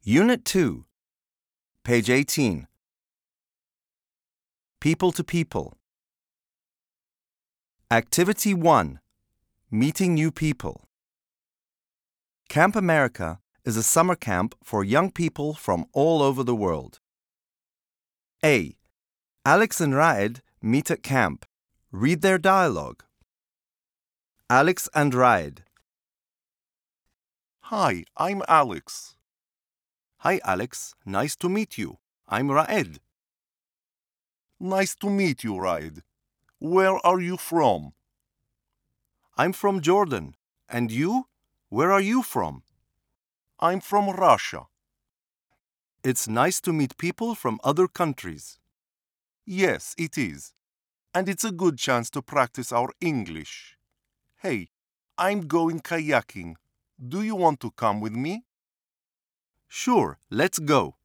Unit 2, page 18. People to people. Activity 1, meeting new people. Camp America is a summer camp for young people from all over the world. A. Alex and Raed meet at camp. Read their dialogue. Alex and Raed. Hi, I'm Alex. Hi Alex, nice to meet you. I'm Raed. Nice to meet you, Raed. Where are you from? I'm from Jordan. And you? Where are you from? I'm from Russia. It's nice to meet people from other countries. Yes, it is. And it's a good chance to practice our English. Hey, I'm going kayaking. Do you want to come with me? Sure, let's go.